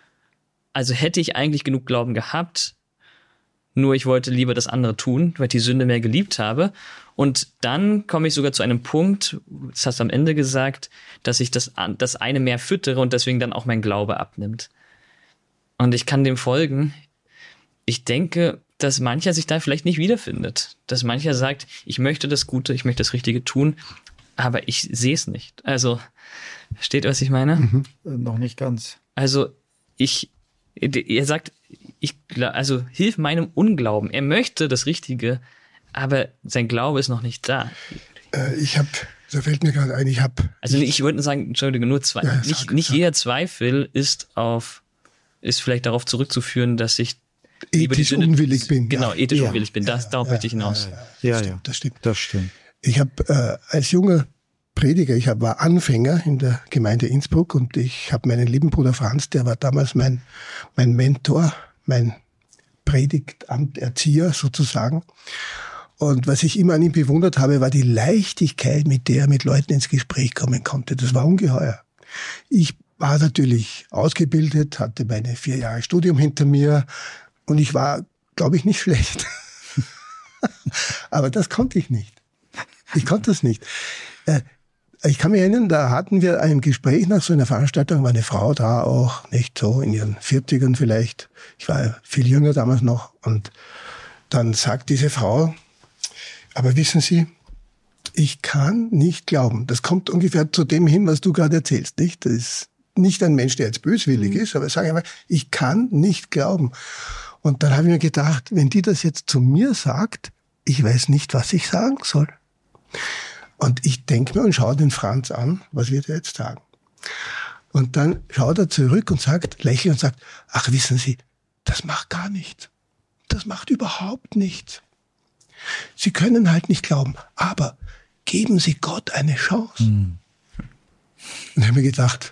Also hätte ich eigentlich genug Glauben gehabt, nur ich wollte lieber das andere tun, weil ich die Sünde mehr geliebt habe. Und dann komme ich sogar zu einem Punkt, das hast du am Ende gesagt, dass ich das, das eine mehr füttere und deswegen dann auch mein Glaube abnimmt. Und ich kann dem folgen. Ich denke, dass mancher sich da vielleicht nicht wiederfindet. Dass mancher sagt, ich möchte das Gute, ich möchte das Richtige tun, aber ich sehe es nicht. Also, versteht ihr, was ich meine? Mhm. Noch nicht ganz. Also, ich, er sagt, ich, also, hilf meinem Unglauben. Er möchte das Richtige, aber sein Glaube ist noch nicht da. Äh, ich habe, da fällt mir gerade ein, ich habe... Also, ich würde sagen, Entschuldige, nur zwei. Ja, nicht sag, nicht sag. jeder Zweifel ist auf, ist vielleicht darauf zurückzuführen, dass ich über die ethisch Sünde, unwillig bin. Genau, ja. ethisch Ja. unwillig bin. Das, Ja, darauf ja, möchte ich hinaus. Ja, Ja, das ja. stimmt, das stimmt. Das stimmt. Ich habe äh, als junger Prediger, ich hab, war Anfänger in der Gemeinde Innsbruck und ich habe meinen lieben Bruder Franz, der war damals mein, mein Mentor, mein Predigtamterzieher sozusagen. Und was ich immer an ihm bewundert habe, war die Leichtigkeit, mit der er mit Leuten ins Gespräch kommen konnte. Das war ungeheuer. Ich war natürlich ausgebildet, hatte meine vier Jahre Studium hinter mir und ich war, glaube ich, nicht schlecht. Aber das konnte ich nicht. Ich konnte das nicht. Ich kann mich erinnern, da hatten wir ein Gespräch nach so einer Veranstaltung, war eine Frau da auch, nicht so in ihren vierzigern vielleicht. Ich war viel jünger damals noch. Und dann sagt diese Frau, aber wissen Sie, ich kann nicht glauben. Das kommt ungefähr zu dem hin, was du gerade erzählst, nicht? Das ist nicht ein Mensch, der jetzt böswillig mhm. ist, aber ich sage einfach, ich kann nicht glauben. Und dann habe ich mir gedacht, wenn die das jetzt zu mir sagt, ich weiß nicht, was ich sagen soll. Und ich denke mir und schaue den Franz an, was wird er jetzt sagen? Und dann schaut er zurück und sagt, lächelt und sagt, ach, wissen Sie, das macht gar nichts. Das macht überhaupt nichts. Sie können halt nicht glauben, aber geben Sie Gott eine Chance. Mhm. Und ich habe mir gedacht,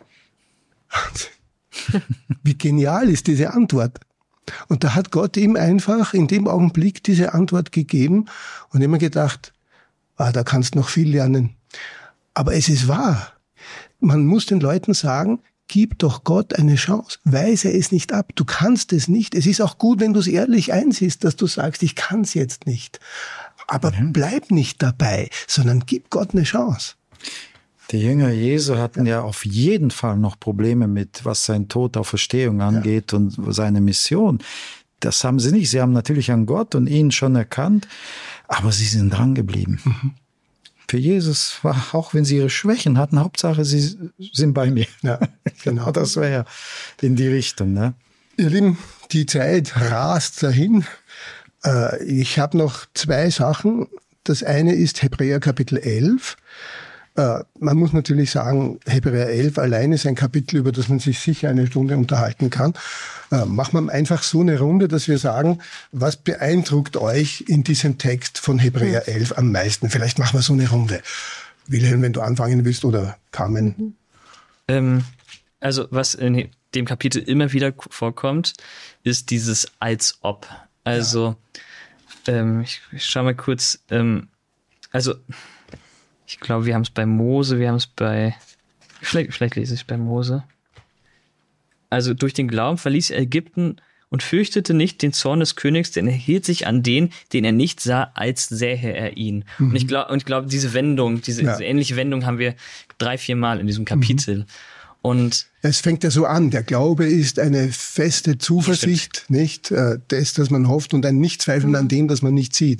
wie genial ist diese Antwort. Und da hat Gott ihm einfach in dem Augenblick diese Antwort gegeben und immer gedacht, ah, da kannst du noch viel lernen. Aber es ist wahr. Man muss den Leuten sagen, gib doch Gott eine Chance. Weise es nicht ab. Du kannst es nicht. Es ist auch gut, wenn du es ehrlich einsiehst, dass du sagst, ich kann es jetzt nicht. Aber mhm. bleib nicht dabei, sondern gib Gott eine Chance. Die Jünger Jesu hatten ja auf jeden Fall noch Probleme mit, was sein Tod, Auferstehung angeht ja. und seine Mission. Das haben sie nicht. Sie haben natürlich an Gott und ihn schon erkannt, aber sie sind dran geblieben. Mhm. Für Jesus war, auch wenn sie ihre Schwächen hatten, Hauptsache, sie sind bei mir. Ja, genau. Das wäre ja in die Richtung. Ne? Ihr Lieben, die Zeit rast dahin. Ich habe noch zwei Sachen. Das eine ist Hebräer Kapitel elf. Man muss natürlich sagen, Hebräer elf allein ist ein Kapitel, über das man sich sicher eine Stunde unterhalten kann. Machen wir einfach so eine Runde, dass wir sagen, was beeindruckt euch in diesem Text von Hebräer elf am meisten? Vielleicht machen wir so eine Runde. Wilhelm, wenn du anfangen willst, oder Carmen? Ähm, also was in dem Kapitel immer wieder vorkommt, ist dieses als ob. Also ja. ähm, ich, ich schau mal kurz, ähm, also ich glaube, wir haben es bei Mose, wir haben es bei, vielleicht, vielleicht lese ich bei Mose. Also durch den Glauben verließ er Ägypten und fürchtete nicht den Zorn des Königs, denn er hielt sich an den, den er nicht sah, als sähe er ihn. Mhm. Und ich glaube, und ich glaube, diese Wendung, diese, ja. diese ähnliche Wendung haben wir drei, vier Mal in diesem Kapitel. Mhm. Und es fängt ja so an. Der Glaube ist eine feste Zuversicht, stimmt. nicht äh, das, dass man hofft, und ein Nichtzweifeln mhm. an dem, das man nicht sieht.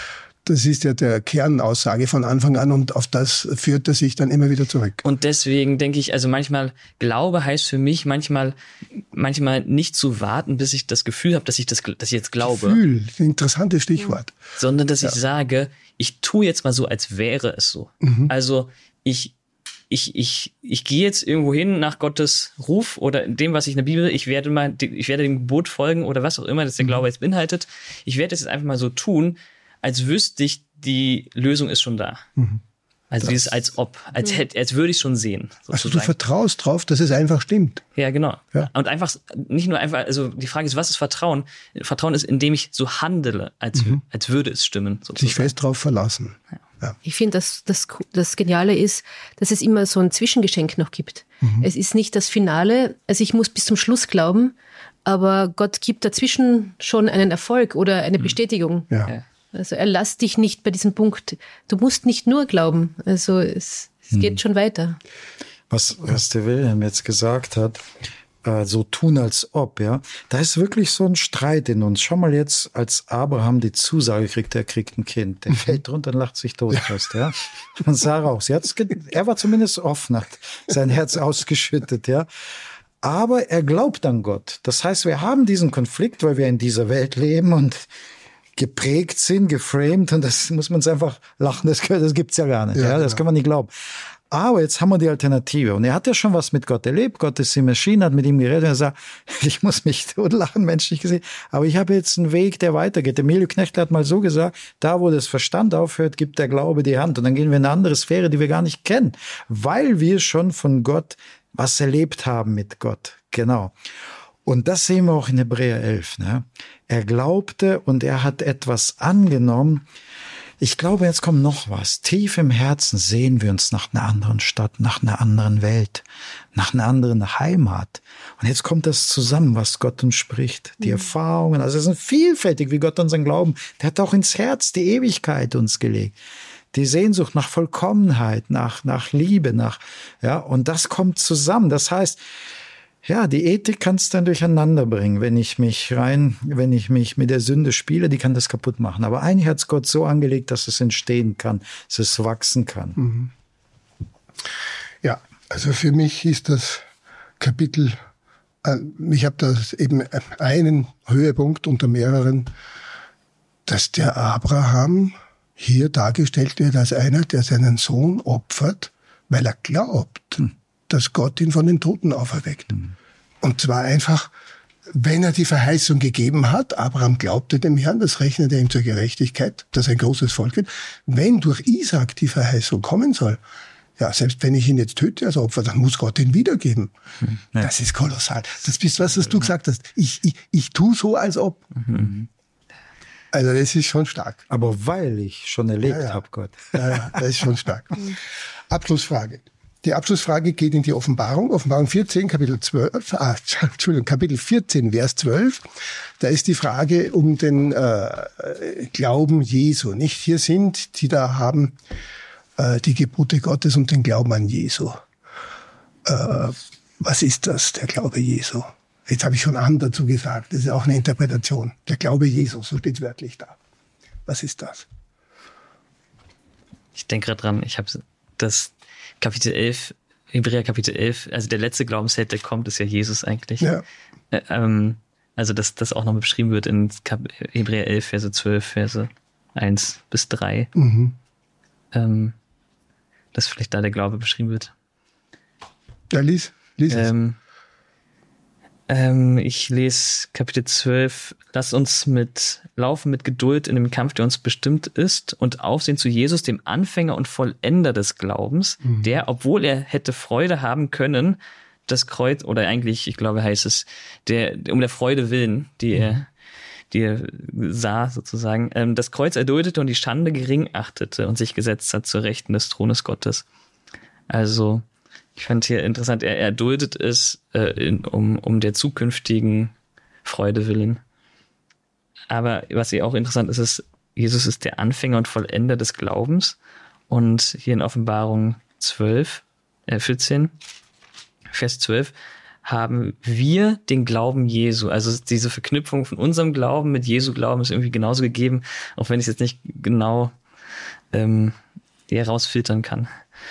Das ist ja der Kernaussage von Anfang an und auf das führt er sich dann immer wieder zurück. Und deswegen denke ich, also manchmal, Glaube heißt für mich manchmal, manchmal nicht zu warten, bis ich das Gefühl habe, dass ich das, dass ich jetzt glaube. Gefühl, interessantes Stichwort. Sondern, dass ja. ich sage, ich tue jetzt mal so, als wäre es so. Mhm. Also, ich, ich, ich, ich gehe jetzt irgendwo hin nach Gottes Ruf oder dem, was ich in der Bibel, ich werde mal, ich werde dem Gebot folgen oder was auch immer, das der mhm. Glaube jetzt beinhaltet. Ich werde das jetzt einfach mal so tun, als wüsste ich, die Lösung ist schon da. Mhm. Also dieses als ob, als hätte, als würde ich schon sehen. Sozusagen. Also du vertraust drauf, dass es einfach stimmt. Ja, genau. Ja. Und einfach, nicht nur einfach, also die Frage ist, was ist Vertrauen? Vertrauen ist, indem ich so handele, als, mhm. als würde es stimmen. Sozusagen. Sich fest drauf verlassen. Ja. Ja. Ich finde, dass das, das Geniale ist, dass es immer so ein Zwischengeschenk noch gibt. Mhm. Es ist nicht das Finale, also ich muss bis zum Schluss glauben, aber Gott gibt dazwischen schon einen Erfolg oder eine mhm. Bestätigung. Ja. Ja. Also er lässt dich nicht bei diesem Punkt. Du musst nicht nur glauben. Also es, es hm. geht schon weiter. Was, was der Wilhelm jetzt gesagt hat, äh, so tun als ob, ja, da ist wirklich so ein Streit in uns. Schau mal jetzt, als Abraham die Zusage kriegt, er kriegt ein Kind. Der fällt drunter und lacht sich tot fast, ja. Und Sarah auch. Sie hat's, er war zumindest offen, hat sein Herz ausgeschüttet, ja. Aber er glaubt an Gott. Das heißt, wir haben diesen Konflikt, weil wir in dieser Welt leben und geprägt sind, geframed, und das muss man uns einfach lachen, das, das gibt's ja gar nicht, ja, ja, das genau. kann man nicht glauben. Aber jetzt haben wir die Alternative, und er hat ja schon was mit Gott erlebt, Gott ist ihm erschienen, hat mit ihm geredet, und er sagt, ich muss mich totlachen, menschlich gesehen, aber ich habe jetzt einen Weg, der weitergeht. Emilio Knechtle hat mal so gesagt, da wo das Verstand aufhört, gibt der Glaube die Hand, und dann gehen wir in eine andere Sphäre, die wir gar nicht kennen, weil wir schon von Gott was erlebt haben mit Gott, genau. Und das sehen wir auch in Hebräer elf. Ne? Er glaubte und er hat etwas angenommen. Ich glaube, jetzt kommt noch was. Tief im Herzen sehen wir uns nach einer anderen Stadt, nach einer anderen Welt, nach einer anderen Heimat. Und jetzt kommt das zusammen, was Gott uns spricht. Die mhm. Erfahrungen, also es ist vielfältig, wie Gott unseren Glauben, der hat auch ins Herz die Ewigkeit uns gelegt. Die Sehnsucht nach Vollkommenheit, nach, nach Liebe, nach, ja, und das kommt zusammen. Das heißt, ja, die Ethik kann es dann durcheinander bringen, wenn ich mich rein, wenn ich mich mit der Sünde spiele, die kann das kaputt machen. Aber eigentlich hat es Gott so angelegt, dass es entstehen kann, dass es wachsen kann. Mhm. Ja, also für mich ist das Kapitel, äh, ich habe da eben einen Höhepunkt unter mehreren, dass der Abraham hier dargestellt wird als einer, der seinen Sohn opfert, weil er glaubt, hm. dass Gott ihn von den Toten auferweckt. Mhm. Und zwar einfach, wenn er die Verheißung gegeben hat, Abraham glaubte dem Herrn, das rechnet er ihm zur Gerechtigkeit, dass ein großes Volk wird. Wenn durch Isaak die Verheißung kommen soll, ja, selbst wenn ich ihn jetzt töte als Opfer, dann muss Gott ihn wiedergeben. Mhm. Ja. Das ist kolossal. Das ist was, was du gesagt hast. Ich, ich, ich tue so, als ob. Mhm. Also das ist schon stark. Aber weil ich schon erlebt ja, ja. habe, Gott. Ja, ja, das ist schon stark. Abschlussfrage. Die Abschlussfrage geht in die Offenbarung. Offenbarung vierzehn, Kapitel zwölf, ah, Entschuldigung, Kapitel vierzehn, Vers zwölf. Da ist die Frage um den äh, Glauben Jesu. Nicht hier sind, die da haben äh, die Gebote Gottes und den Glauben an Jesu. Äh, was ist das, der Glaube Jesu? Jetzt habe ich schon an dazu gesagt. Das ist auch eine Interpretation. Der Glaube Jesu, so steht es wörtlich da. Was ist das? Ich denke gerade dran, ich habe das Kapitel elf, Hebräer Kapitel elf, also der letzte Glaubensheld, der kommt, ist ja Jesus eigentlich. Ja. Äh, ähm, also dass das auch noch beschrieben wird in Kap- Hebräer elf, Verse zwölf, Verse eins bis drei. Mhm. Ähm, dass vielleicht da der Glaube beschrieben wird. Ja, lies, lies es. Ähm, ähm, ich lese Kapitel zwölf. Lass uns mit laufen mit Geduld in dem Kampf, der uns bestimmt ist, und aufsehen zu Jesus, dem Anfänger und Vollender des Glaubens, mhm. der, obwohl er hätte Freude haben können, das Kreuz, oder eigentlich, ich glaube, heißt es, der um der Freude willen, die mhm. er, die er sah sozusagen, ähm, das Kreuz erduldete und die Schande gering achtete und sich gesetzt hat zur Rechten des Thrones Gottes. Also ich fand hier interessant, er erduldet es äh, in, um, um der zukünftigen Freude willen. Aber was hier auch interessant ist, ist, Jesus ist der Anfänger und Vollender des Glaubens. Und hier in Offenbarung zwölf, äh vierzehn, Vers zwölf, haben wir den Glauben Jesu. Also diese Verknüpfung von unserem Glauben mit Jesu Glauben ist irgendwie genauso gegeben, auch wenn ich es jetzt nicht genau ähm, herausfiltern kann.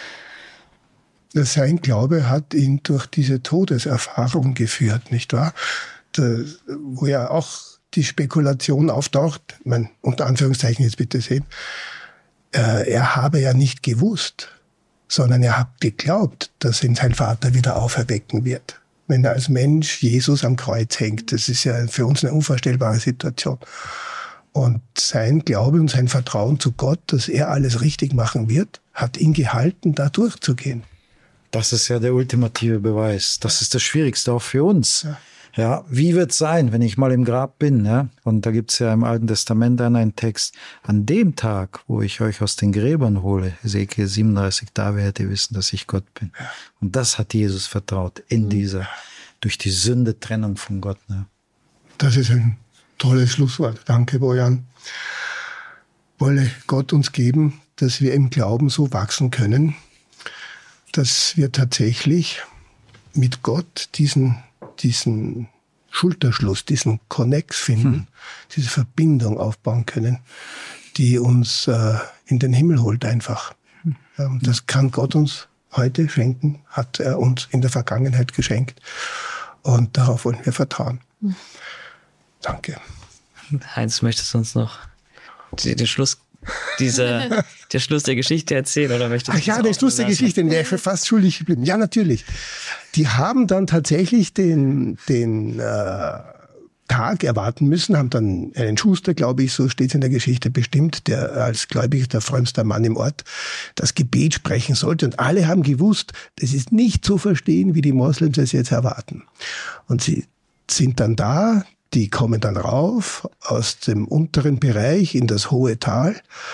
Sein Glaube hat ihn durch diese Todeserfahrung geführt, nicht wahr? Da, wo ja auch die Spekulation auftaucht, man, unter Anführungszeichen jetzt bitte sehen, äh, er habe ja nicht gewusst, sondern er hat geglaubt, dass ihn sein Vater wieder auferwecken wird. Wenn er als Mensch Jesus am Kreuz hängt, das ist ja für uns eine unvorstellbare Situation. Und sein Glaube und sein Vertrauen zu Gott, dass er alles richtig machen wird, hat ihn gehalten, da durchzugehen. Das ist ja der ultimative Beweis. Das ist das Schwierigste auch für uns. Ja, ja, wie wird's sein, wenn ich mal im Grab bin? Ja? Und da gibt's ja im Alten Testament dann einen Text. An dem Tag, wo ich euch aus den Gräbern hole, Hesekiel siebenunddreißig, da werdet ihr wissen, dass ich Gott bin. Ja. Und das hat Jesus vertraut in dieser, durch die Sünde Trennung von Gott. Ja. Das ist ein tolles Schlusswort. Danke, Bojan. Wolle Gott uns geben, dass wir im Glauben so wachsen können, dass wir tatsächlich mit Gott diesen, diesen Schulterschluss, diesen Connex finden, hm. diese Verbindung aufbauen können, die uns äh, in den Himmel holt einfach. Hm. Ähm, das kann Gott uns heute schenken, hat er uns in der Vergangenheit geschenkt. Und darauf wollen wir vertrauen. Hm. Danke. Heinz, möchtest du uns noch den Schluss Dieser, der Schluss der Geschichte erzählen, oder möchtest du? Ach ja, der Schluss der Geschichte, den wäre ich fast schuldig geblieben. Ja, natürlich. Die haben dann tatsächlich den, den äh, Tag erwarten müssen, haben dann einen Schuster, glaube ich, so steht es in der Geschichte bestimmt, der als Gläubiger, der frömmste Mann im Ort, das Gebet sprechen sollte. Und alle haben gewusst, das ist nicht zu verstehen, wie die Moslems es jetzt erwarten. Und sie sind dann da. Die kommen dann rauf aus dem unteren Bereich in das hohe Tal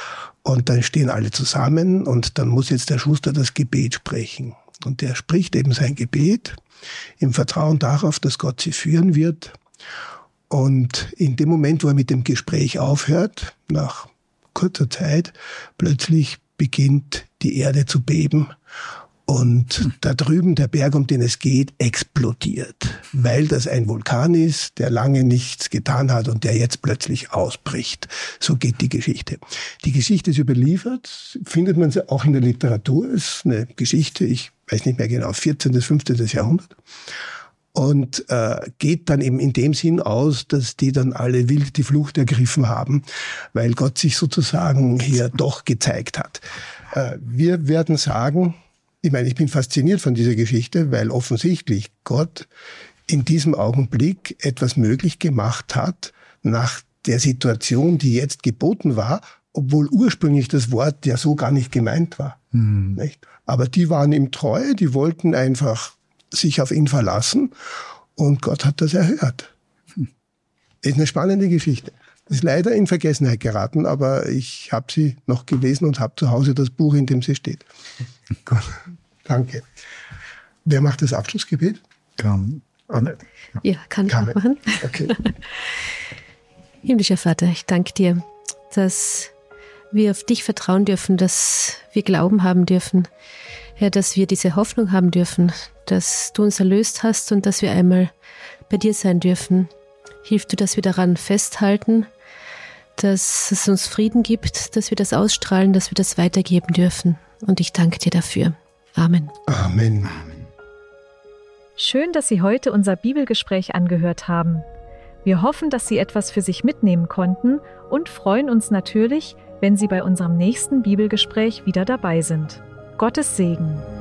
Und dann stehen alle zusammen und dann muss jetzt der Schuster das Gebet sprechen. Und der spricht eben sein Gebet im Vertrauen darauf, dass Gott sie führen wird. Und in dem Moment, wo er mit dem Gespräch aufhört, nach kurzer Zeit, plötzlich beginnt die Erde zu beben. Und da drüben der Berg, um den es geht, explodiert, weil das ein Vulkan ist, der lange nichts getan hat und der jetzt plötzlich ausbricht. So geht die Geschichte. Die Geschichte ist überliefert, findet man sie auch in der Literatur. Es ist eine Geschichte, ich weiß nicht mehr genau, vierzehnten, fünfzehnten Jahrhundert. Und äh, geht dann eben in dem Sinn aus, dass die dann alle wild die Flucht ergriffen haben, weil Gott sich sozusagen hier doch gezeigt hat. Äh, wir werden sagen, ich meine, ich bin fasziniert von dieser Geschichte, weil offensichtlich Gott in diesem Augenblick etwas möglich gemacht hat, nach der Situation, die jetzt geboten war, obwohl ursprünglich das Wort ja so gar nicht gemeint war. Mhm. Nicht? Aber die waren ihm treu, die wollten einfach sich auf ihn verlassen und Gott hat das erhört. Hm. Ist eine spannende Geschichte. Ist leider in Vergessenheit geraten, aber ich habe sie noch gelesen und habe zu Hause das Buch, in dem sie steht. Gut, danke. Wer macht das Abschlussgebet? Kann. Anne. Ja, kann ich auch machen. Okay. Himmlischer Vater, ich danke dir, dass wir auf dich vertrauen dürfen, dass wir Glauben haben dürfen, Herr, dass wir diese Hoffnung haben dürfen, dass du uns erlöst hast und dass wir einmal bei dir sein dürfen. Hilf du, dass wir daran festhalten, dass es uns Frieden gibt, dass wir das ausstrahlen, dass wir das weitergeben dürfen. Und ich danke dir dafür. Amen. Amen. Schön, dass Sie heute unser Bibelgespräch angehört haben. Wir hoffen, dass Sie etwas für sich mitnehmen konnten und freuen uns natürlich, wenn Sie bei unserem nächsten Bibelgespräch wieder dabei sind. Gottes Segen.